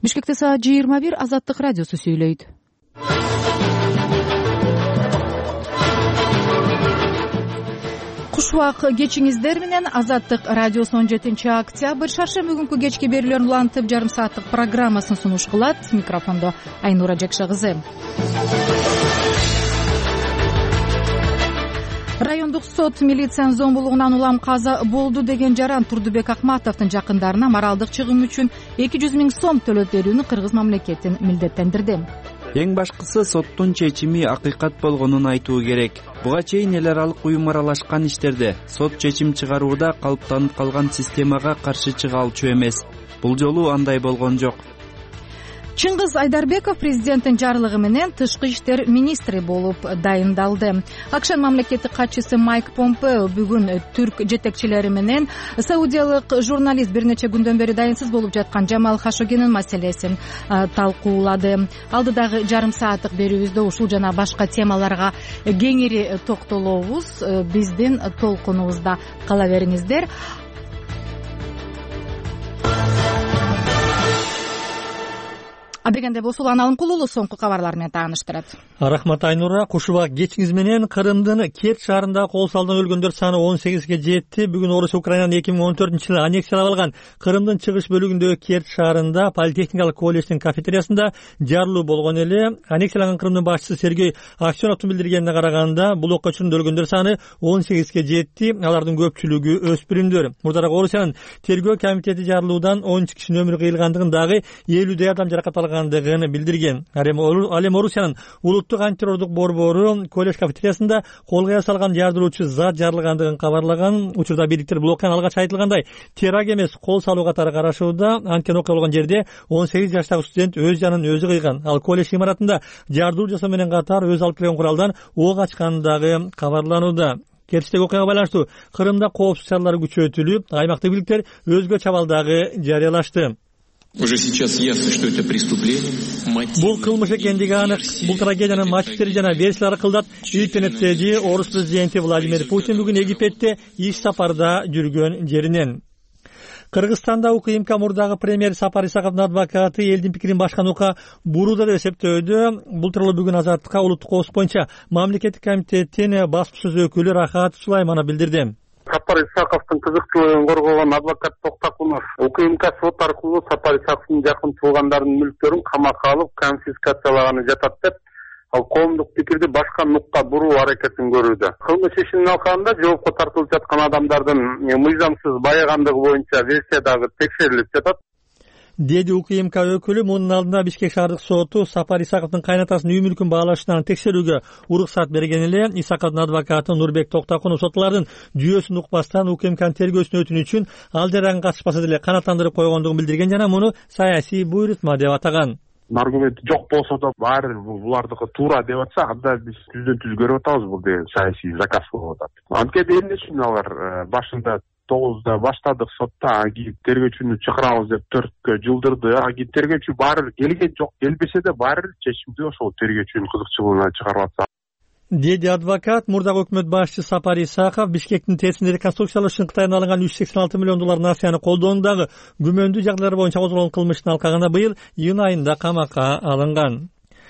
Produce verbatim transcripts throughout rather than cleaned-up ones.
Бишкекте саат жыйырма бир Азаттык радиосу сүйлөйт. Кушубак кечиңиздер менен Азаттык радиосу он жетинчи октябрь шаршемби күнкү кечки берүүлөрүн улантып жарым сааттык программасын сунуш кылат. Микрофондо Айнура Жакша кызы. Райондук сот милициянын зомбулугунан улам каза болду деген жаран Турдубек Акматовдун жакындарына моралдык чыгым үчүн эки жүз миң сом төлөп берүүнү кыргыз мамлекетин милдеттендирди. Эң башкысы соттун чечими акыйкат болгонун айтуу керек. Буга чейин эл аралык уюм аралашкан иштерде сот чечим чыгарууда калыптанып калган системага каршы чыга алчу эмес. Бул жолу андай болгон жок. Чыңгыз Айдарбеков президенттин жарлыгы менен тышкы иштер министри болуп дайындалды. АКШ мамлекеттик катчысы Майк Помпео бүгүн түрк жетекчилери менен саудиялык журналист бир нече күндөн бери дайынсыз болуп жаткан Жамал Хашогинин маселесин талкуулады. Алдыдагы жарым сааттык берүүбүздө ушул жана башка темаларга кеңири токтолобуз. Биздин толкунубузда кала бериңиздер. Абегенде Босулан Алымкулулу соңку кабарлар менен тааныштырат. Рахмат Айнура. Кушубак кечиңиз менен Кырымдын Керчь шаарында кол салган өлгөндөр саны он сегизге жетти. Бүгүн Орус Украинанын эки миң он төртүнчү жылы аннексиялап алган Кырымдын чыгыш бөлүгүндөгү Керчь шаарында политехникалык колледждин кафетериясында жарылуу болгон эле. Аннексияланган Кырымдын башчысы Сергей Аксеновдун билдиргенине караганда бул окуя чынында өлгөндөр саны он сегизге жетти. Алардын көпчүлүгү өспүрүмдөр. Мурдараак Орусиянын тергөө комитети жарылуудан он үч кишинин өмүрү кыйылгандыгын дагы элүүдөй адам жаракат алгандыгын билдирген. Ал эми Орусиянын улуттук антитеррордук борбору колледж кафетериясында колго жасалган жардыруучу зат жарылгандыгын кабарлаган. Учурда бийликтер бул окуянын алгач айтылгандай теракт эмес кол салуу катары карашууда. Анткени окуя болгон жерде он сегиз жаштагы студент өз жанын өзү кыйган. Ал колледж имаратында жардыруу жасоо менен катар өз алып келген куралдан ок ачканы дагы кабарланууда. Керчтеги окуяга байланыштуу Кырымда коопсуздук чаралары күчөтүлүп, аймактык бийликтер өзгө чабал дагы жарыялашты. Уже сейчас ясно, что это преступление. Бул кылмыш экендиги анык. Бул трагедиянын мотивдери жана версиялары кылдат. Интернеттеги Орус президенти Владимир Путин бүгүн Египетте иш сапарда жүргөн жеринен. Кыргызстанда УКМК мурдагы премьер Сапар Исаковдун адвокаты элдин пикирин башкан ука бурууда деп эсептөөдө. Бул тууралуу бүгүн Азаттыкка улуттук коопсуздук боюнча мамлекеттик комитеттин баспасөз өкүлү Рахат Сулайманов билдирди. Сапар Исаковдун кызыктуулугун коргогон адвокат Токтакунов УКМК сот аркылуу Сапар Исаковдун жакын туугандарынын мүлктөрүн камакка алып конфискациялаганы жатат деп, ал коомдук пикирди башка нукка буруу аракетин көрүүдө. Кылмыш ишинин алкагында жоопко тартылып жаткан адамдардын мыйзамсыз байыгандыгы боюнча версия дагы текшерилип жатат, деди УКМК өкүлү. Мунун алдында Бишкек шаардык соту Сапар Исаковдун кайнатасынын үй мүлкүн баалашынан текшерүүгө уруксат берген эле. Исаковдун адвокаты Нурбек Токтакунов соттолордун жүйөсүн укпастан УКМКнын тергөөсүнө өтүнүү үчүн ал жаран катышпаса деле канааттандырып койгондугун билдирген жана муну саясий буйрутма деп атаган. Аргументи жок болсо да баары булардыкы туура деп атса, анда биз түздөн түз көрүп атабыз, бул деген саясий заказ болуп атат. Анткени эмне үчүн алар башында тогузда баштадык сотто, аги тергөөчүнү чакырабыз деп төрткө жылдырды. Аги тергөөчү баары келген жок, келбесе да баары чечимди ошол тергөөчүнүн кызыкчылыгына чыгарып атса, деди адвокат. Мурдагы өкмөт башчысы Сапар Исаков Бишкектин тесин реконструкциялоо үчүн Кытайдан алынган үч жүз сексен алты миллион доллар акчаны колдоондагы күмөндүү жагдайлар боюнча козголгон кылмыштын алкагында быйыл июнь айында камакка алынган.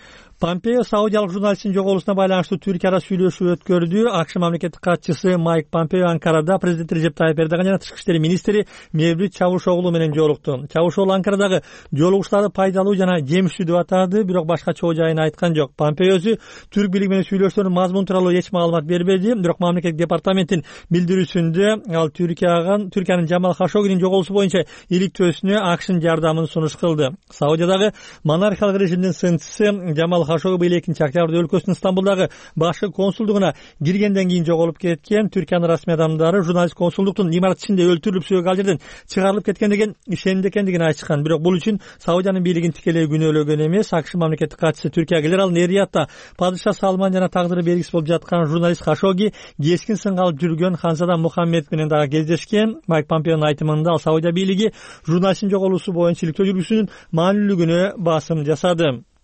Помпео саудиялык журналисттин жоголуусуна байланыштуу Түркияда сүйлөшүү өткөрдү. АКШ мамлекеттик катчысы Майк Помпео Анкарада президент Режеп Тайып Эрдоган жана тышкы иштер министри Мевлют Чавушоглу менен жолукту. Чавушоглу Анкарадагы жолугуштарды пайдалуу жана жемиштүү деп атады, бирок башка чоо жайын айткан жок. Помпео өзү түрк бийлиги менен сүйлөшүүнүн мазмуну тууралуу эч маалымат бербеди, бирок мамлекеттик департаменттин билдирүүсүндө ал Түркиянын Түркиянын Жамал Хашогинин жоголуусу боюнча иликтөөсүнө АКШнын жардамын сунуш кылды. Саудиядагы монархиялык режимдин сынчысы Жамал Хашогги быйыл экинчи октябрда өлкөсүнүн Стамбулдагы башкы консулдугуна киргенден кийин жоголуп кеткен. Түркиянын расмий адамдары журналист консулдуктун имарат ичинде өлтүрүлүп сөөгө ал жерден чыгарылып кеткен деген ишенди экендигин айтышкан. Бирок бул үчүн Саудиянын бийлигин тикелей күнөөлөгөн эмес. АКШ мамлекеттик катчысы Түркияга келер алдын Эр-Риядда падыша Салман жана тагдыры белгисиз болуп жаткан журналист Хашогги кескин сынга алып жүргөн Ханзада Мухаммед менен дагы кездешкен. Майк Помпеонун айтымында ал Саудия бийлиги журналисттин жоголуусу боюнча иликтөө жүргүзүүнүн маанилүүлүгүнө басым жасады.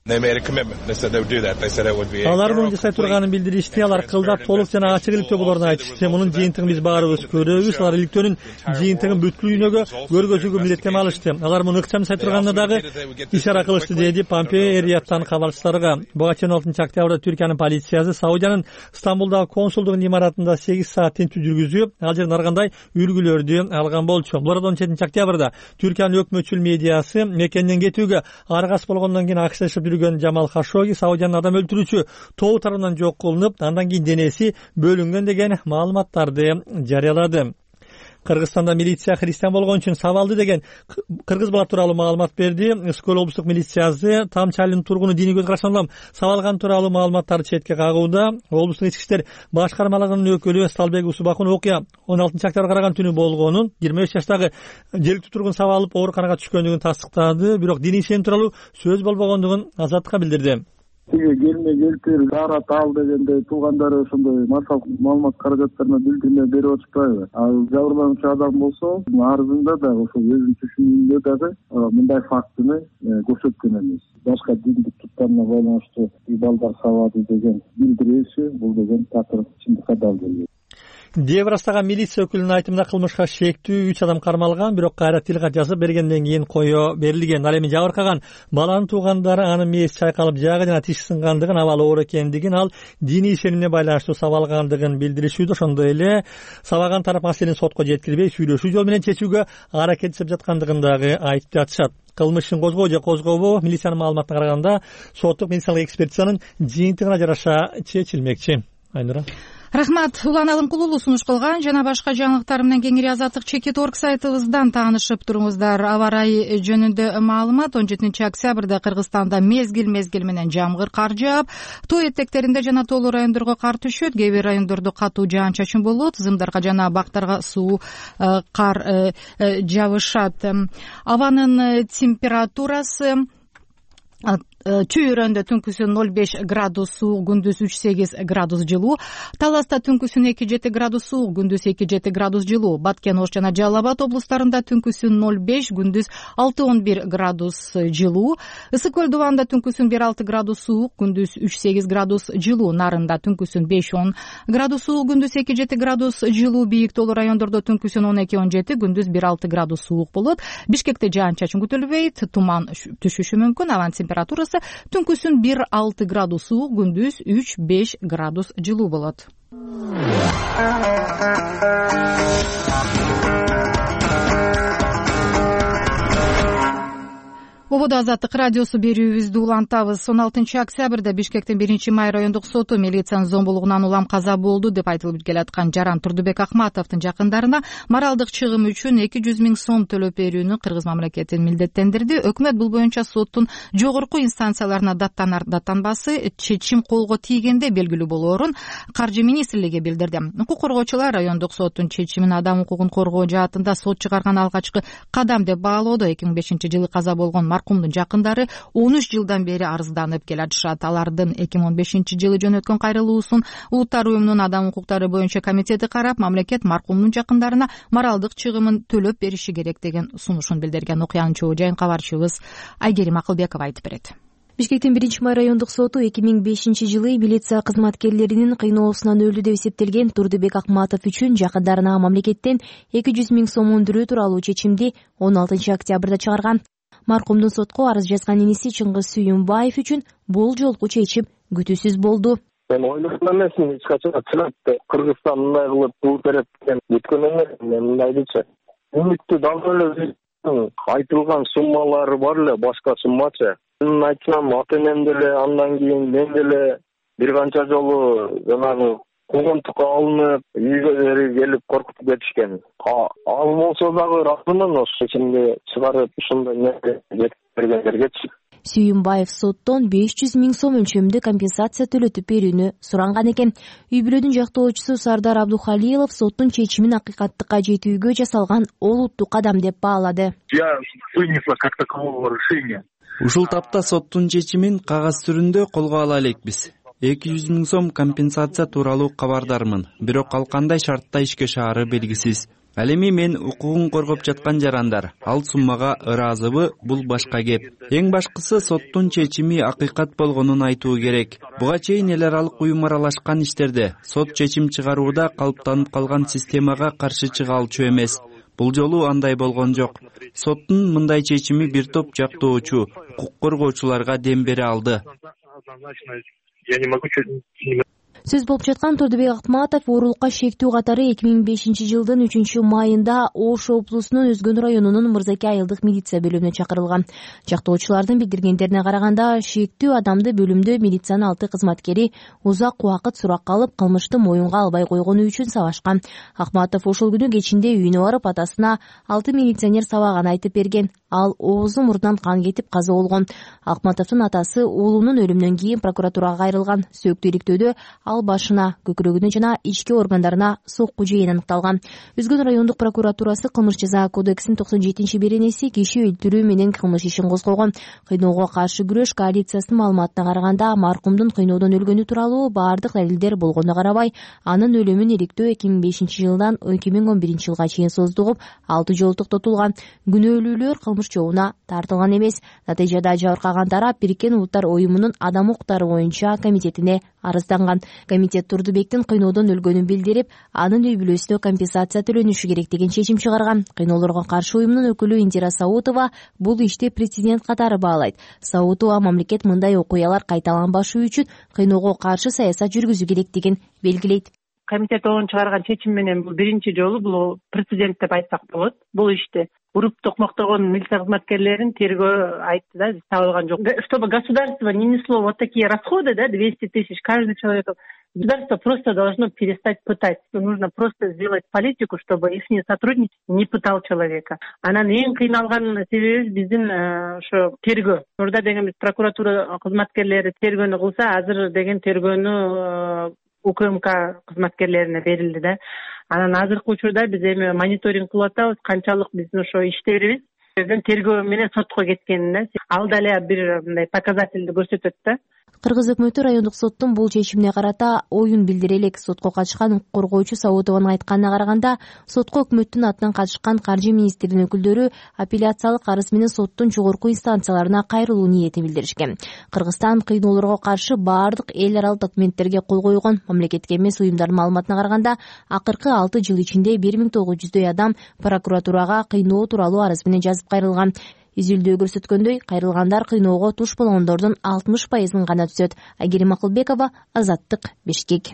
алар муну жасай турганын билдиришти. Алар кылдап толук жана ачык иликтөө болоорун айтышты. Мунун жыйынтыгын биз баарыбыз көрөбүз. Алар иликтөөнүн жыйынтыгын бүткүл дүйнөгө көргөзүүгө милдеттенме алышты. Алар муну ыкчам жасай турганына дагы ишара кылышты, деди Помпео Эр-Рияттан кабарчыларга. Буга чейин он алтынчы октябрда Түркиянын полициясы Саудиянын Стамбулдагы консулдугунун имаратында сегиз саат тинтүү жүргүзүп, ал жерден ар кандай үлгүлөрдү алган болчу. Булар он жетинчи октябрда Түркиянын өкмөтчүл медиасы мекенден кетүүгө аргас болгондон кийин акчташып жүргөн Жамал Хашоги Саудиянын адам өлтүрүүчү тобу тарабынан жок кылынып, андан кийин денеси бөлүнгөн деген маалыматтарды жарыялады. Кыргызстанда милиция христиан болгон үчүн сабалды деген кыргыз бала тууралуу маалымат берди. Өскөл облустук милициясы Тамчы айылынын тургуну диний көз карашынан сабалган тууралуу маалыматтарды четке кагууда. Облустук ички иштер башкармалыгынын өкүлү Сталбек Усубакун окуя он алтынчы октябрга караган түнү болгонун, жыйырма беш жаштагы жергиликтүү тургун сабалып ооруканага түшкөндүгүн тастыктады, бирок диний ишеним тууралуу сөз болбогондугун Азаттыкка билдирди. Тиги келме келтир зарат ал дегенде туугандары ошондой массалык маалымат каражаттарына билдирме берип атышпайбы? Ал жабырлануучу адам болсо арызында да ошо өзүнүн түшүнүгүндө дагы мындай фактыны көрсөткөн эмес. Башка диндик туттарына байланыштуу балдар сабады деген билдирүүсү бул деген такыр чындыкка далил. Деврастагы милиция өкүлүнүн айтымында кылмышка шектүү үч адам кармалган, бирок кайра тил кат жазып бергенден кийин кое берилген. Ал эми жабыркаган баланын туугандары анын мээси чайкалып жаагы жана тиши сынгандыгын, абалы оор экендигин, ал диний ишенимине байланыштуу сабалгандыгын билдиришүүдө. Ошондой эле сабаган тарап маселени сотко жеткирбей сүйлөшүү жол менен чечүүгө аракет жасап жаткандыгын дагы айтып жатышат. Кылмыштын козгоо же козгобоо милициянын маалыматына караганда соттук медициналык экспертизанын жыйынтыгына жараша чечилмекчи. Айнура. Рахмат. Улан Алымкулуулу сунуш кылган жана башка жаңылыктар менен кеңири Азаттык чекит точка орг сайтыбыздан таанышып туруңуздар. Аба ырайы жөнүндө маалымат: он жетинчи октябрда Кыргызстанда мезгил мезгил менен жамгыр, кар жаап, тоо этектеринде жана тоолуу райондорго кар түшөт. Кээ бир райондордо катуу жаан-чачын болот. Зымдарга жана бактарга суу кар жабышат. Абанын температурасы Чүйрөндө түнкүсүн ноль беш градус суук, күндүз үч сегиз градус жылуу. Таласта түнкүсүн эки жети градус суук, күндүз эки жети градус жылуу. Баткен, Ош жана Жалал Абад облустарында түнкүсүн ноль беш, күндүз алты он бир градус жылуу. Ысык көл Дубанда түнкүсүн бир алты градус суук, күндүз үч сегиз градус жылуу. Нарында түнкүсүн беш он градус суук, күндүз эки жети градус жылуу. Бийик тоолуу райондордо түнкүсүн он эки он жети, күндүз бир алты градус суук болот. Бишкекте жаан-чачын күтүлбөйт, туман түшүшү мүмкүн. Абанын температурасы түнкүсүн бир алты градус суук, күндүз үч беш градус жылуу болот. Ободо Азаттык радиосу берүүбүздү улантабыз. он алтынчы октябрда Бишкектин биринчи май райондук соту милициянын зомбулугунан улам каза болду деп айтылып келаткан Жаран Турдубек Акматовдун жакындарына моралдык чыгым үчүн эки жүз миң сом төлөп берүүнү Кыргыз мамлекетин милдеттендирди. Өкмөт бул боюнча соттун жогорку инстанцияларына даттанар даттанбасы чечим колго тийгенде белгилүү болоорун Каржы министрлиги билдирди. Укук коргоочулар райондук соттун чечимин адам укугун коргоо жаатында сот чыгарган алгачкы кадам деп баалоодо. эки миң бешинчи жылы каза болгон маркумдун жакындары он үч жылдан бери арызданып келатышат. Алардын эки миң он бешинчи жылы жөнөткөн кайрылуусун Улуттар уюмунун адам укуктары боюнча комитети карап, мамлекет маркумдун жакындарына моралдык чыгымын төлөп бериши керек деген сунушун билдирген. Окуянын чоо жайын кабарчыбыз Айгерим Акылбекова айтып берет. Бишкектин биринчи май райондук соту эки миң бешинчи жылы милиция кызматкерлеринин кыйноосунан өлдү деп эсептелген Турдубек Акматов үчүн жакындарына мамлекеттен эки жүз миң сом өндүрүү тууралуу чечимди он алтынчы октябрда чыгарган. Маркумдун сотко арыз жазган иниси Чыңгыз Сүйүнбаев үчүн бул жолку чечим күтүүсүз болду. Мен ойлогон эмесмин, эч качан чынакты Кыргызстан мындай кылып бул берет деген бүткөн эмес. Мен мындай дечи. Үмүттү дагы эле айтылган суммалары бар эле, башка суммачы. Мен айтсам, ата-энем деле, андан кийин мен деле бир канча жолу жанагы куугунтукка алынып, үйгө келип коркутуп кетишкен. Ал болсо дагы ыраазымын ошо чечимди чыгарып ушундай нерсе жетип бергендергечи. Сүйүнбаев соттон беш жүз миң сом өлчөмдө компенсация төлөтүп берүүнү суранган экен. Үй бүлөнүн жактоочусу Сардар Абдухалилов соттун чечимин акыйкаттыкка жетүүгө жасалган олуттуу кадам деп баалады. Я вынесла как такового решения. Ушул тапта соттун чечимин кагаз түрүндө колго ала элекпиз. эки жүз миң сом компенсация тууралуу кабардармын. Бирок ал кандай шартта ишке шаары белгисиз. Ал эми мен укугун коргоп жаткан жарандар, ал суммага ыраазыбы, бул башка кеп. Эң башкысы соттун чечими акыйкат болгонун айтуу керек. Буга чейин эл аралык уюм аралашкан иштерде сот чечим чыгарууда калыптанып калган системага каршы чыга алчу эмес. Бул жолу андай болгон жок. Соттун мындай чечими бир топ жактоочу, укук коргоочуларга дем бере алды. Сөз болуп жаткан Турдубек Акматов оорулукка шектүү катары эки миң бешинчи жылдын үчүнчү майында Ош облусунун Өзгөн районунун Мырзаке айылдык милиция бөлүмүнө чакырылган. Жактоочулардын билдиргендерине караганда, шектүү адамды бөлүмдө милициянын алты кызматкери узак убакыт суракка алып, кылмышты моюнга албай койгону үчүн сабашкан. Акматов ошол күнү кечинде үйүнө барып, атасына алты милиционер сабаган айтып берген. Ал оозу мурдунан кан кетип каза болгон. Акматовдун атасы уулунун өлүмүнөн кийин прокуратурага кайрылган. Сөктү иликтөөдө ал башына, көкүрөгүнө жана ички органдарына сокку жегени аныкталган. Өзгөн райондук прокуратурасы кылмыш жаза кодексинин токсон жетинчи беренеси киши өлтүрүү менен кылмыш ишин козгогон. Кыйноого каршы күрөш коалициясынын маалыматына караганда, маркумдун кыйноодон өлгөнү тууралуу баардык далилдер болгонуна карабай, анын өлүмүн иликтөө эки миң бешинчи жылдан эки миң он биринчи жылга чейин создугуп, алты жолу токтотулган. Күнөөлүүлөр кылмыш жообуна тартылган эмес. Натыйжада жабыркаган тарап Бириккен Улуттар Уюмунун адам укуктары боюнча комитетине арызданган. Комитет Турдубектин кыйноодон өлгөнүн билдирип, анын үй бүлөсүнө компенсация төлөнүшү керек деген чечим чыгарган. Кыйноолорго каршы уюмдун өкүлү Индира Саутова бул ишти прецедент катары баалайт. Саутова мамлекет мындай окуялар кайталанбашы үчүн кыйноого каршы саясат жүргүзүү керектигин белгилейт. Комитет оон чыгарган чечим менен бул биринчи жолу бул прецедент деп айтсак болот. Бул ишти уруп токмоктогон милиция кызматкерлерин тергөө айтты да, табылган жок. Чтобы государство не несло вот такие расходы, да, двести тысяч каждый человек. Государство просто должно перестать пытать. Нужно просто сделать политику, чтобы их сотрудник не пытал человека. Анан эң кыйналган себеби биздин ошо тергөө. Мурда деген прокуратура кызматкерлери тергөөнү кылса, азыр деген тергөөнү УКМК кызматкерлерине берилди да. Анан азыркы учурда биз эми мониторинг кылып атабыз, канчалык биздин ошо иштерибиз тергөө менен сотко кеткенин, ал дале бир мындай показательди көрсөтөт да. Кыргыз өкмөтү райондук соттун бул чечимине карата оюн билдире элек. Сотко катышкан укук коргоочу Саутованын айтканына караганда, сотко өкмөттүн атынан катышкан каржы министринин өкүлдөрү апелляциялык арыз менен соттун жогорку инстанцияларына кайрылуу ниетин билдиришкен. Кыргызстан кыйноолорго каршы баардык эл аралык документтерге кол койгон. Мамлекетке эмес уюмдардын маалыматына караганда, акыркы алты жыл ичинде бир миң тогуз жүздөй адам прокуратурага кыйноо тууралуу арыз менен жазып кайрылган. Изилдөө көрсөткөндөй, кайрылгандар кыйноого туш болгондордун алтымыш пайызын гана түзөт. Айгерим Акылбекова, Азаттык, Бишкек.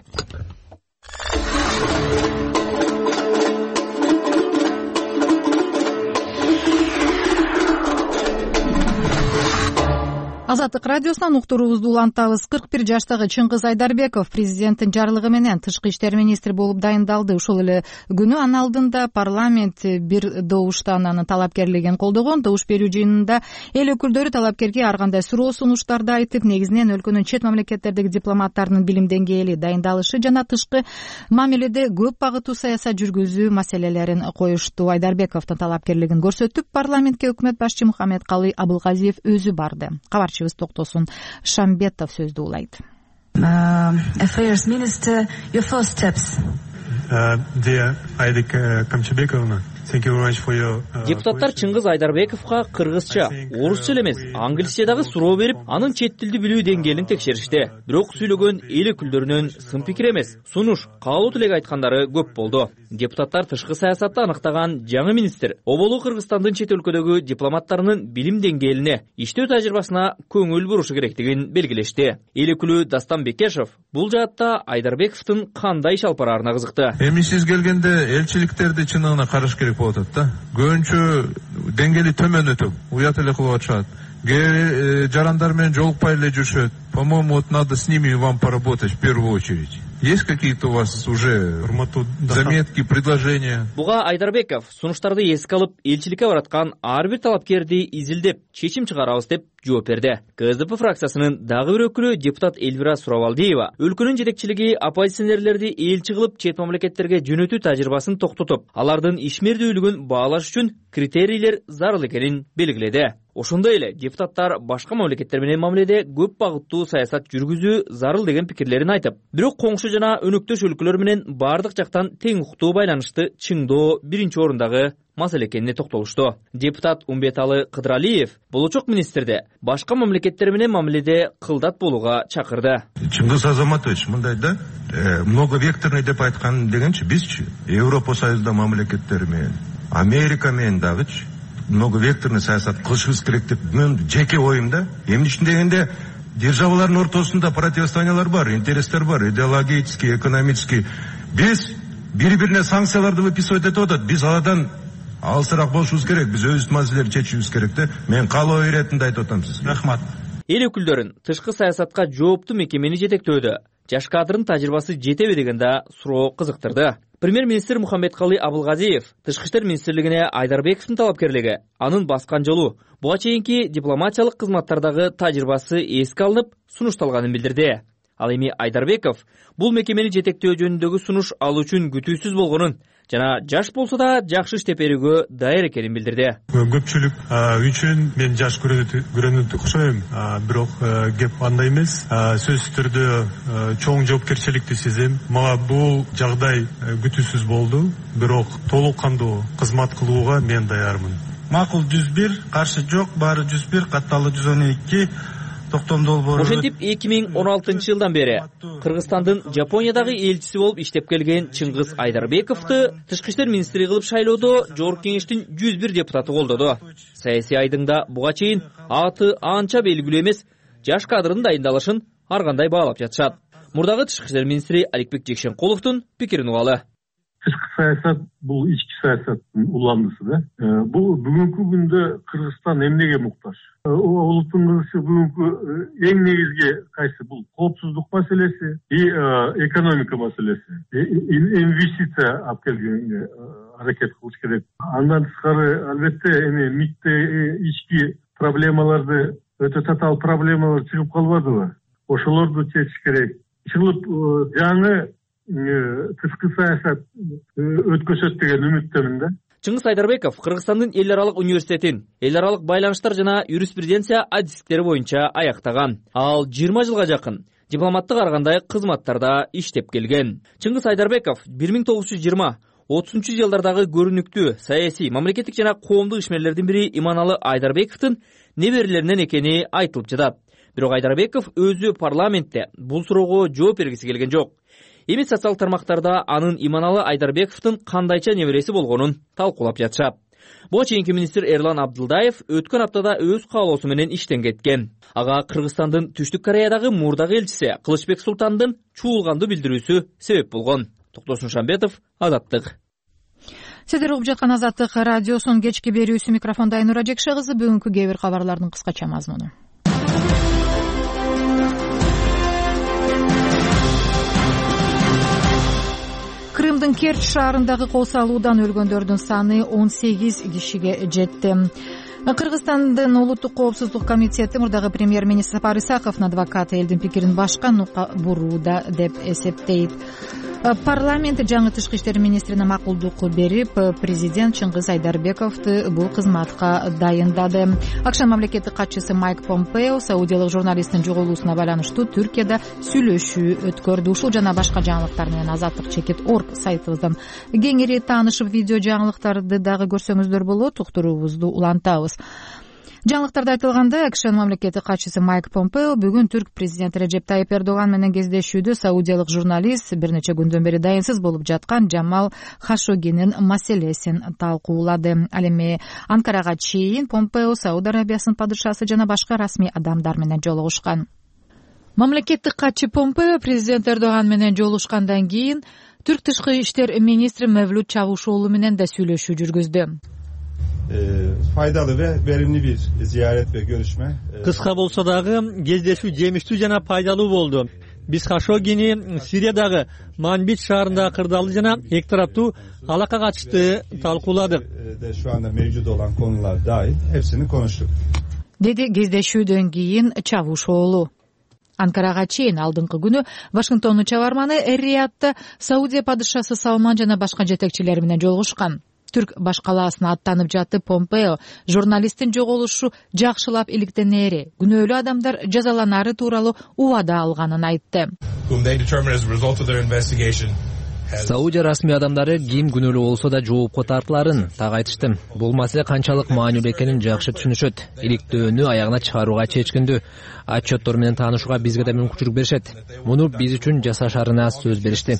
Азаттык радиосунан уктуруубузду улантабыз. кырк бир жаштагы Чыңгыз Айдарбеков президенттин жарлыгы менен тышкы иштер министри болуп дайындалды. Ошол эле күнү анын алдында парламент бир добуштан анын талапкерлигин колдогон. Добуш берүү жыйынында эл өкүлдөрү талапкерге ар кандай суроо сунуштарды айтып, негизинен өлкөнүн чет мамлекеттердеги дипломаттарынын билим деңгээли, дайындалышы жана тышкы мамиледе көп багыттуу саясат жүргүзүү маселелерин коюшту. Айдарбековдун талапкерлигин көрсөтүп, парламентке өкмөт башчы Мухаммедкалый Абылгазиев өзү барды. Кабарчыбыз Токтосун Шамбетов сөздү улайт. Affairs Minister, your first steps. Uh, dear Айдык Камчыбековна, депутаттар Чыңгыз Айдарбековго кыргызча, орусча эле эмес, англисче дагы суроо берип, анын чет тилди билүү деңгээлин текшеришти. Бирок сүйлөгөн эл өкүлдөрүнүн сын пикир эмес, сунуш, каалоо тилек айткандары көп болду. Депутаттар тышкы саясатты аныктаган жаңы министр оболу Кыргызстандын чет өлкөдөгү дипломаттарынын билим деңгээлине, иштөө тажрыйбасына көңүл бурушу керектигин белгилешти. Эл өкүлү Дастан Бекешев бул жаатта Айдарбековдун кандай иш алып барарына кызыкты. Эми сиз келгенде элчиликтерди чыныгына караш керек болот атат да. Көбүнчө деңгээли төмөн өтөп, уят эле кылып атышат. Жарандар менен жолукпай эле жүрүшөт. По-моему, вот надо с ними вам поработать в первую очередь. Есть какие-то у вас уже заметки, предложения? Буга Айдарбеков сунуштарды эске алып, элчиликке бараткан ар бир талапкерди изилдеп, чечим чыгарабыз деп жооп берди. КСДП фракциясынын дагы бир өкүлү депутат Эльвира Суравалдиева өлкөнүн жетекчилиги оппозиционерлерди элчи кылып чет мамлекеттерге жөнөтүү тажрыйбасын токтотуп, алардын ишмердүүлүгүн баалаш үчүн критерийлер зарыл экенин белгиледи. Ошондой эле депутаттар башка мамлекеттер менен мамиледе көп багыттуу саясат жүргүзүү зарыл деген пикирлерин айтып, бирок коңшу жана өнөктөш өлкөлөр менен баардык жактан тең укуктуу байланышты чыңдоо биринчи орундагы маселе экенине токтолушту. Депутат Умбеталы Кыдыралиев болочок министрди башка мамлекеттер менен мамиледе кылдат болууга чакырды. Чыңгыз Азаматович мындай да, многовекторный деп айткан дегенчи бизчи Европа Союзда мамлекеттери менен, Америка менен дагычы многовекторный саясат кылышыбыз керек деп мен жеке оюм да. Эмне үчүн дегенде державалардын ортосунда противостояниялар бар, интерестер бар, идеологический, экономический. Биз бири-бирине санкцияларды выписывать этип атат. Биз аладан алысыраак болушубуз керек, биз өзүбүздүн маселелерди чечүүбүз керек да. Мен каалоо иретинде айтып атам сизге. Рахмат. Эл өкүлдөрүн тышкы саясатка жооптуу мекемени жетектөөдө жаш кадрдын тажрыйбасы жетеби деген да суроо кызыктырды. Премьер-министр Мухаммедкалый Абылгазиев Тышкы иштер министрлигине Айдарбековдун талапкерлиги, анын баскан жолу, буга чейинки дипломатиялык кызматтардагы тажрыйбасы эске алынып, сунушталганын билдирди. Ал эми Айдарбеков бул мекемени жетектөө жөнүндөгү сунуш алуу үчүн күтүүсүз болгонун жана жаш болсо да жакшы иштеп берүүгө даяр экенин билдирди. Көпчүлүк үчүн мен жаш көрүнүп окшойм, бирок кеп андай эмес. Сөзсүз түрдө чоң жоопкерчиликти сезем. Мага бул жагдай күтүүсүз болду, бирок толук кандуу кызмат кылууга мен даярмын. Макул жүз бир, каршы жок, баары жүз бир, катталуу жүз он эки. Ошентип эки миң он алтынчы жылдан бери Кыргызстандын Жапониядагы элчиси болуп иштеп келген Чыңгыз Айдарбековду Тышкы иштер министри кылып шайлоодо Жогорку кеңештин жүз бир депутаты колдоду. Саясий айдыңда буга чейин аты анча белгилүү эмес жаш кадрдын дайындалышын ар кандай баалап жатышат. Мурдагы Тышкы иштер министри Аликбек Жекшенкуловдун пикирин угалы. Тышкы саясат бул ички саясаттын уламдысы да. Бул бүгүнкү күндө Кыргызстан эмнеге муктаж? Улуттун кызышы бүгүнкү эң негизги кайсы бул коопсуздук маселеси и экономика маселеси. Инвестиция алып келгенге аракет кылыш керек. Андан тышкары албетте эми митте ички проблемаларды, өтө татаал проблемалар чыгып калбадыбы? Ошолорду чечиш керек. Чыгып жаңы тышкы саясат өткөзөт деген үмүттөмүн да. Чыңгыз Айдарбеков Кыргызстандын эл аралык университетин эл аралык байланыштар жана юриспруденция адистиктери боюнча аяктаган. Ал жыйырма жылга жакын дипломаттык ар кандай кызматтарда иштеп келген. Чыңгыз Айдарбеков бир миң тогуз жүз жыйырма отузунчу жылдардагы көрүнүктүү саясий, мамлекеттик жана коомдук ишмерлердин бири Иманалы Айдарбековдун неберелеринен экени айтылып жатат. Бирок Айдарбеков өзү парламентте бул суроого жооп бергиси келген жок. Эми социал тармактарда анын Иманалы Айдарбековдун кандайча небереси болгонун талкуулап жатышат. Буга чейинки министр Эрлан Абдылдаев өткөн аптада өз каалоосу менен иштен кеткен. Ага Кыргызстандын Түштүк Кореядагы мурдагы элчиси Кылычбек Султандын чуулганды билдирүүсү себеп болгон. Токтосун Шамбетов, Азаттык. Сиздер угуп жаткан Азаттык радиосунун кечки берүүсү, микрофонда Айнура Жекше кызы. Бүгүнкү кээ бир кабарлардын кыскача мазмуну. Крымдын Керчь шаарындагы кол салуудан өлгөндөрдүн саны он сегиз кишиге жетти. Кыргызстандын улуттук коопсуздук комитети мурдагы премьер-министр Сапар Исаковдун адвокаты элдин пикирин башка нукка бурууда деп эсептейт. Парламент жаңы тышкы иштер министрине макулдук берип, президент Чыңгыз Айдарбековду бул кызматка дайындады. Акшан мамлекеттик катчысы Майк Помпео саудиялык журналисттин жоголуусуна байланыштуу Түркияда сүйлөшүү өткөрдү. Ушул жана башка жаңылыктар менен Азаттык чекит орг сайтыбыздан кеңири таанышып, видео жаңылыктарды дагы көрсөңүздөр болот. Уктуруубузду улантабыз. Жаңылыктарда айтылгандай, Акшан мамлекеттик катчысы Майк Помпео бүгүн түрк президенти Режеп Тайип Эрдоган менен кездешүүдө саудиялык журналист бир нече күндөн бери дайынсыз болуп жаткан Джамал Хашогинин маселесин талкуулады. Ал эми Анкарага чейин Помпео Сауд Арабиясынын падышасы жана башка расмий адамдар менен жолугушкан. Мамлекеттик катчы Помпео президент Эрдоган менен жолугушкандан кийин түрк тышкы иштер министри Мевлют Чавушоğlu менен да сүйлөшүү жүргүздү. Faydalı ve verimli bir ziyaret ve görüşme. Kıska bolsa dagı кездешүү жемиштүү жана пайдалуу болду. Биз Хашогини Сириядагы Манбит шаарында кырдаалуу жана эки тараптуу алака катышты талкууладык. Şu anda mevcut olan konular dahil hepsini konuştuk. Dedi кездешүүдөн кийин Чавушоğlu. Анкарага чейин алдыңкы күнү Вашингтондун чабарманы Эр-Риядда Саудия падышасы Салман жана башка жетекчилер менен жолугушкан. түрк баш калаасына аттанып жатып Помпео журналисттин жоголушу жакшылап иликтенери, күнөөлүү адамдар жазаланары тууралуу убада алганын айтты. Саудия расмий адамдары ким күнөөлүү болсо да жоопко тартыларын так айтышты. Бул маселе канчалык маанилүү экенин жакшы түшүнүшөт. Иликтөөнү аягына чыгарууга чечкиндүү. Отчеттор менен таанышууга бизге да мүмкүнчүлүк беришет. Муну биз үчүн жасашарына сөз беришти.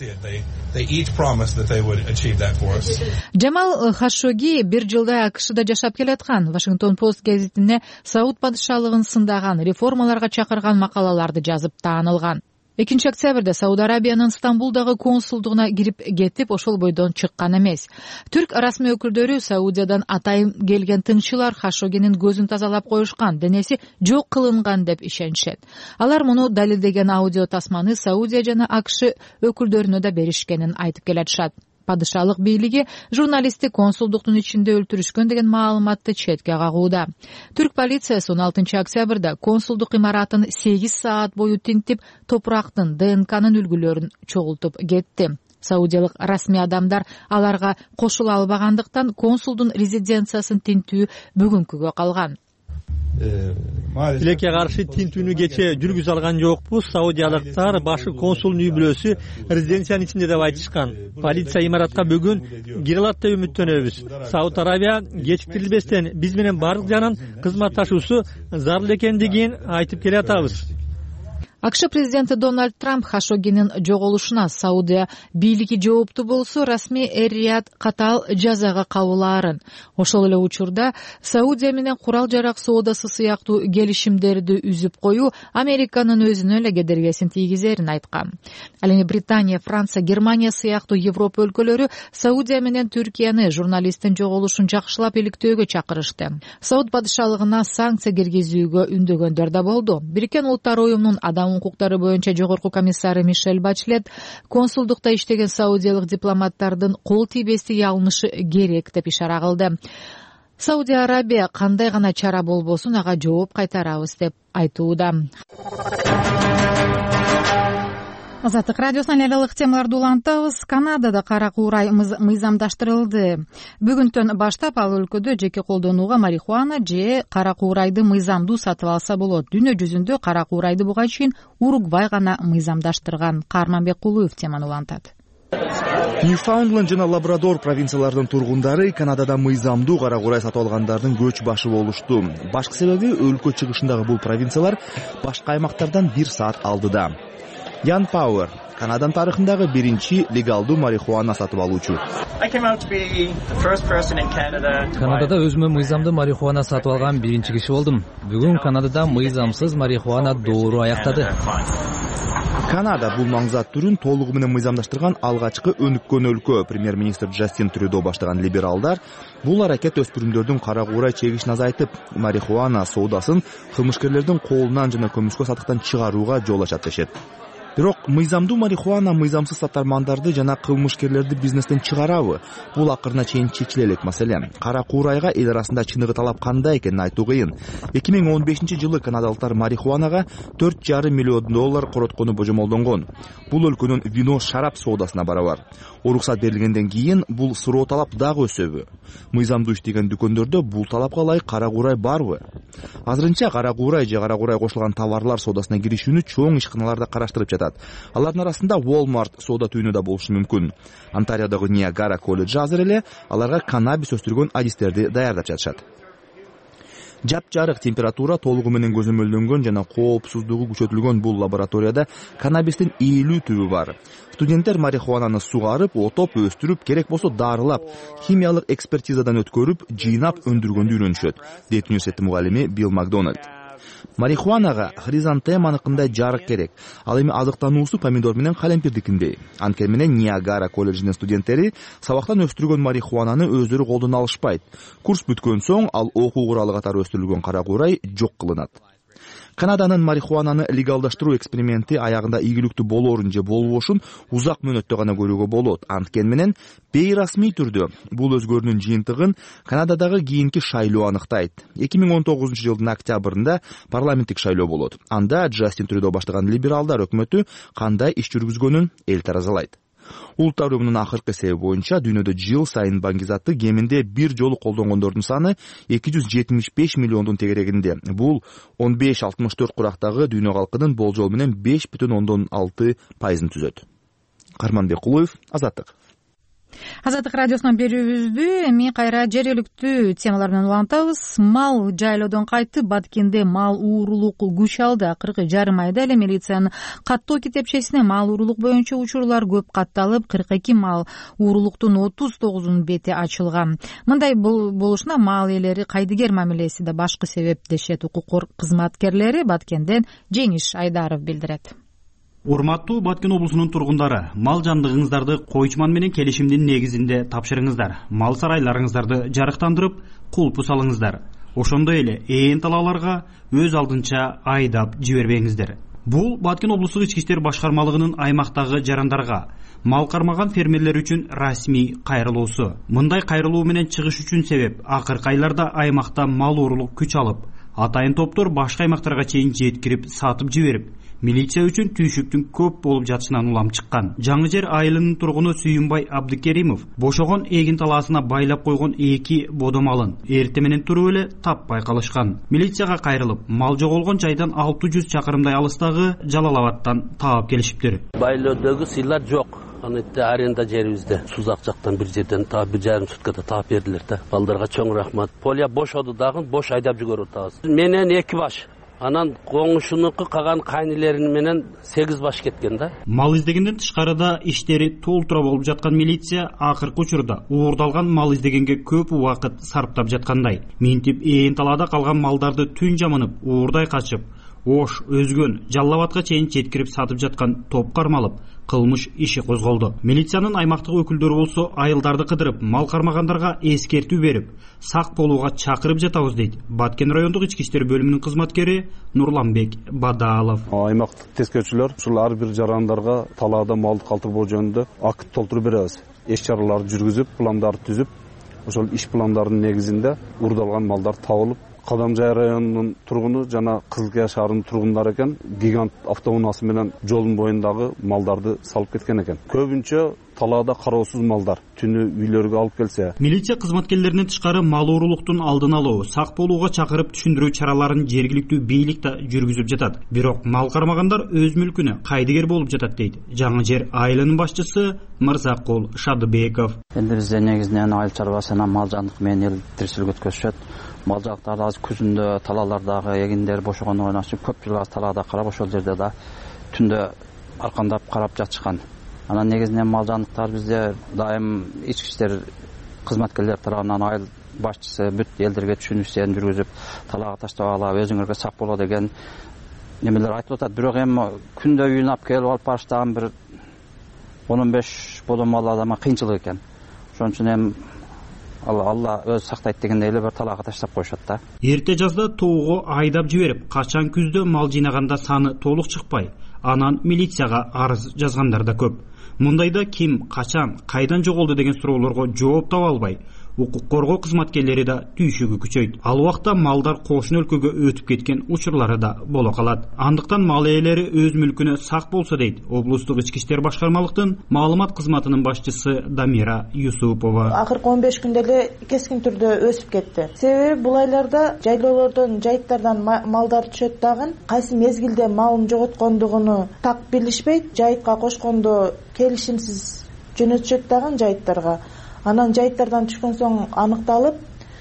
Джамал Хашоги бир жылдай АКШда жашап келаткан. Вашингтон Пост гезитине Сауд падышалыгын сындаган, реформаларга чакырган макалаларды жазып таанылган. экинчи октябрда Сауд Арабиянын Стамбулдагы консулдугуна кирип кетип, ошол бойдон чыккан эмес. Түрк расмий өкүлдөрү Саудиядан атайын келген тыңчылар Хашогинин көзүн тазалап коюшкан, денеси жок кылынган деп ишенишет. Алар муну далилдеген аудио тасманы Саудия жана АКШ өкүлдөрүнө да беришкенин айтып келатышат. Падышалык бийлиги журналистти консулдуктун ичинде өлтүрүшкөн деген маалыматты четке кагууда. Түрк полициясы он алтынчы октябрда консулдук имаратын сегиз саат бою тинтип, топурактын Д Н К'нын үлгүлөрүн чогултуп кетти. Саудиялык расмий адамдар аларга кошула албагандыктан консулдун резиденциясын тинтүү бүгүнкүгө калган. Тилекке каршы тинтүүнү кече жүргүзө алган жокпуз. Саудиялыктар башы консулдун үй бүлөсү резиденциянын ичинде деп айтышкан. Полиция имаратка бүгүн кире алат деп үмүттөнөбүз. Сауд Арабия кечиктирилбестен биз менен бардык жанын кызматташуусу зарыл экендигин айтып келатабыз. АКШ президенти Дональд Трамп Хашогинин жоголушуна Саудия бийлиги жооптуу болсо, расмий эр-Рияд катаал жазага кабылаарын, ошол эле учурда Саудия менен курал жарак соодасы сыяктуу келишимдерди үзүп коюу Американын өзүнө эле кедергесин тийгизерин айткан. Ал эми Британия, Франция, Германия сыяктуу Европа өлкөлөрү Саудия менен Түркияны журналисттин жоголушун жакшылап иликтөөгө чакырышты. Сауд падышалыгына санкция киргизүүгө үндөгөндөр да болду. Бириккен Улуттар уюмунун адам укуктары боюнча жогорку комиссары Мишель Бачлет консулдукта иштеген саудиялык дипломаттардын кол тийбестик алынышы керек деп ишара кылды. Саудия Арабия кандай гана чара болбосун ага жооп кайтарабыз деп айтууда. Азаттык радиосунан элелык темаларды улантабыз. Канадада кара куурай мыйзамдаштырылды. Бүгүндөн баштап ал өлкөдө жеке колдонууга марихуана же кара куурайды мыйзамдуу сатып алса болот. Дүйнө жүзүндө кара куурайды буга чейин Уругвай гана мыйзамдаштырган. Карманбек Кулуев теманы улантат. Ньюфаундленд жана Лабрадор провинцияларынын тургундары Канадада мыйзамдуу кара куурай сатып алгандардын көч башы болушту. Башкы себеби өлкө чыгышындагы бул провинциялар башка аймактардан бир саат алдыда. Ян Пауэр, Канаданын тарыхындагы биринчи легалдуу марихуана сатып алуучу. Канадада өзүмө мыйзамдуу марихуана сатып алган биринчи киши болдум. Бүгүн Канадада мыйзамсыз марихуана доору аяктады. Канада бул маңзат түрүн толугу менен мыйзамдаштырган алгачкы өнүккөн өлкө. Премьер-министр Джастин Трюдо баштаган либералдар бул аракет өспүрүмдөрдүн кара куурай чегишин азайтып, марихуана соодасын кылмышкерлердин колунан жана көмүскө сатыктан чыгарууга жол ачат дешет. Бирок мыйзамдуу марихуана мыйзамсыз сатармандарды жана кылмышкерлерди бизнестен чыгарабы? Бул акырына чейин чечиле элек маселе. Кара куурайга эл арасында чыныгы талап кандай экенин айтуу кыйын. эки миң он бешинчи жылы канадалыктар марихуанага төрт жарым миллион доллар короткону божомолдонгон. Бул өлкөнүн вино шарап соодасына барабар. Уруксат берилгенден кийин бул суроо талап дагы өсөбү? Мыйзамдуу иштеген дүкөндөрдө бул талапка ылайык кара куурай барбы? Азырынча кара куурай же кара куурай кошулган товарлар соодасына киришүүнү чоң ишканаларда караштырып жатат. Алардын арасында Walmart соода түйүнү да болушу мүмкүн. Онтариодогу Ниагара колледжи азыр эле аларга каннабис өстүргөн адистерди даярдап жатышат. Жапжарык температура толугу менен көзөмөлдөнгөн жана коопсуздугу күчөтүлгөн бул лабораторияда каннабистин элүү түбү бар. Студенттер марихуананы сугарып, отоп, өстүрүп, керек болсо дарылап, химиялык экспертизадан өткөрүп, жыйнап өндүргөндү үйрөнүшөт, дейт университеттин мугалими Билл Макдональд. Марихуанага хризантеманыкындай жарык керек. Ал эми азыктануусу помидор менен калемпирдикиндей. Анткени менен Ниагара колледжинин студенттери сабактан өстүргөн марихуананы өздөрү колдоно алышпайт. Курс бүткөн соң ал окуу куралы катары өстүрүлгөн кара куурай жок кылынат. Канаданын марихуананы легалдаштыруу эксперименти аягында ийгиликтүү болорун же болбошун узак мөөнөттө гана көрүүгө болот. Анткени менен бейрасмий түрдө бул өзгөрүүнүн жыйынтыгын Канададагы кийинки шайлоо аныктайт. эки миң он тогузунчу жылдын октябрында парламенттик шайлоо болот. Анда Джастин Трюдо баштаган либералдар өкмөтү кандай иш жүргүзгөнүн эл таразалайт. Улуттар уюмунун акыркы эсеби боюнча дүйнөдө жыл сайын баңгизатты кеминде бир жолу колдонгондордун саны эки жүз жетимиш беш миллиондун тегерегинде. Бул он беш алтымыш төрт курактагы дүйнө калкынын болжол менен беш бүтүн ондон алты пайызын түзөт. Карманбек Кулуев, Азаттык. Азаттык радиосунан берүүбүздү эми кайра жергиликтүү темалар менен улантабыз. Мал жайлоодон кайтып, Баткенде мал уурулук күч алды. Акыркы жарым айда эле милициянын каттоо китепчесине мал уурулук боюнча учурлар көп катталып, кырк эки мал уурулуктун отуз тогузунун бети ачылган. Мындай болушуна мал ээлери кайдыгер мамилеси да башкы себеп дешет укук кызматкерлери. Баткенден Жеңиш Айдаров билдирет. Урматтуу Баткен облусунун тургундары, мал жандыгыңыздарды койчуман менен келишимдин негизинде тапшырыңыздар. Мал сарайларыңыздарды жарыктандырып, кулпу салыңыздар. Ошондой эле ээн талааларга өз алдынча айдап жибербеңиздер. Бул Баткен облустук ички иштер башкармалыгынын аймактагы жарандарга, мал кармаган фермерлер үчүн расмий кайрылуусу. Мындай кайрылуу менен чыгыш үчүн себеп акыркы айларда аймакта мал уурулук күч алып, атайын топтор башка аймактарга чейин жеткирип сатып жиберип, милиция үчүн түйшүктүн көп болуп жатышынан улам чыккан. Жаңы жер айылынын тургуну Сүйүнбай Абдыкеримов бошогон эгин талаасына байлап койгон эки бодомалын эрте менен туруп эле таппай калышкан. Милицияга кайрылып, мал жоголгон жайдан алты жүз чакырымдай алыстагы Жалал-Абадтан таап келишиптир. Байлоодогу сыйлар жок. Анытты аренда жерибизде Сузак жактан бир жерден таап бир жарым суткада таап бердилер да. Балдарга чоң рахмат. Полия бошоду дагы, бош айдап жүгөрүп атабыз. Менен эки баш. Анан коңушунуку каган кайнелерин менен сегиз баш кеткен да. Мал издегенден тышкарыда иштери толтура болуп жаткан милиция акыркы учурда уурдалган мал издегенге көп убакыт сарптап жаткандай. Минтип ээн талаада калган малдарды түн жамынып, уурдай качып, Ош, Өзгөн, Жалал-Абадка чейин жеткирип сатып жаткан топ кармалып, кылмыш иши козголду. Милициянын аймактык өкүлдөрү болсо айылдарды кыдырып, мал кармагандарга эскертүү берип, сак болууга чакырып жатабыз дейт. Баткен райондук ички иштер бөлүмүнүн кызматкери Нурланбек Бадаалов. Аймактык тескерчилер ушул ар бир жарандарга талаада малды калтырбоо жөнүндө акт толтуруп беребиз. Иш чараларды жүргүзүп, пландарды түзүп, ошол иш пландардын негизинде уурдалган малдар табылып, Кадамжай районунун тургуну жана Кызылкая шаарынын тургундары экен, гигант автоунаасы менен жолдун боюндагы малдарды салып кеткен экен. Көбүнчө талаада кароосуз малдар түнү үйлөргө алып келсе. Милиция кызматкерлеринен тышкары мал уурулуктун алдын алуу, сак болууга чакырып түшүндүрүү чараларын жергиликтүү бийлик да жүргүзүп жатат. Бирок мал кармагандар өз мүлкүнө кайдыгер болуп жатат дейт жаңы жер айылынын башчысы Мырзакул Шадыбеков. Эми бизде негизинен айыл чарбасынан мал жандык менен эл тиричилик өткөзүшөт. Мал жактарды азыр күзүндө талаалардагы эгиндер бошогондон үчүн көп жыл аз талаада карап, ошол жерде да түндө аркандап карап жатышкан. Анан негизинен мал жандыктар бизде дайым ички иштер кызматкерлер тарабынан айыл башчысы бүт элдерге түшүнүү иштерин жүргүзүп, талаага таштабагыла, өзүңөргө сак боло деген немелер айтып атат. Бирок эми күндө үйүнө алып келип алып барыштаган бир он он беш бодомал адамга кыйынчылык экен. Ошон үчүн эми Алла өз сактайт дегендей эле бир талаага таштап коюшат да. Эрте жазда тоого айдап жиберип, качан күздө мал жыйнаганда саны толук чыкпай, анан милицияга арыз жазгандар да көп. Мындайда ким, качан, кайдан жоголду деген суроолорго жооп таба албай, укук коргоо кызматкерлери да түйшүгү күчөйт. Ал убакта малдар кошуна өлкөгө өтүп кеткен учурлары да боло калат. Андыктан мал ээлери өз мүлкүнө сак болсо дейт облустук ички иштер башкармалыктын маалымат кызматынын башчысы Дамира Юсупова. Акыркы он беш күндө эле кескин түрдө өсүп кетти. Себеби бул айларда жайлоолордон, жайыттардан малдар түшөт дагы, кайсы мезгилде малын жоготкондугуну так билишпейт, жайытка кошкондо келишимсиз жөнөтүшөт дагы жайыттарга. Анан жайыттардан түшкөн соң аныкталып,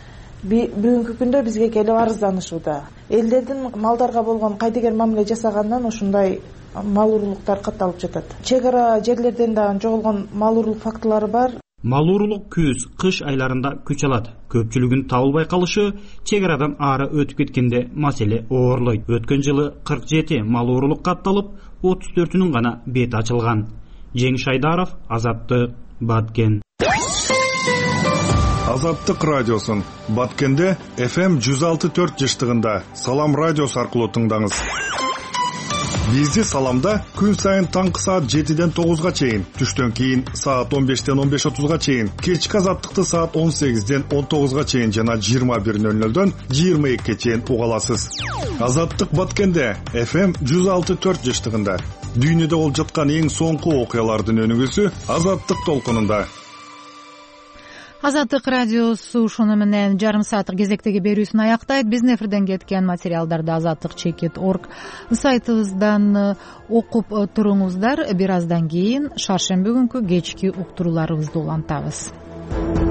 бүгүнкү күндө бизге келип арызданышууда. Элдердин малдарга болгон кайдыгер мамиле жасагандан ушундай мал уурулуктар катталып жатат. Чек ара жерлерден дагы жоголгон мал уурулук фактылары бар. Мал уурулук күз, кыш айларында күч алат. Көпчүлүгүн табылбай калышы чек арадан ары өтүп кеткенде маселе оорлойт. Өткөн жылы кырк жети мал уурулук катталып, отуз төртүнүн гана бети ачылган. Жеңиш Айдаров, Азаттык, Баткен. Азаттык радиосун Баткенде эф эм жүз алты бүтүн төрт жыштыгында Салам радиосу аркылуу тыңдаңыз. Бизди Саламда күн сайын таңкы саат жетиден тогузга чейин, түштөн кийин саат он бештен он беш отузга чейин, кечки Азаттыкты саат он сегизден он тогузга чейин жана жыйырма бир ноль нолдон жыйырма экиге чейин уга аласыз. Азаттык Баткенде эф эм жүз алты төрт жыштыгында. Дүйнөдө болуп жаткан эң соңку окуялардын өнүгүүсү Азаттык толкунунда. Азаттык радиосу ушуну менен жарым сааттык кезектеги берүүсүн аяктайт. Биздин эфирден кеткен материалдарды азаттык чекит точка орг сайтыбыздан окуп туруңуздар. Бир аздан кийин шаршемби күнкү кечки уктурууларыбызды улантабыз.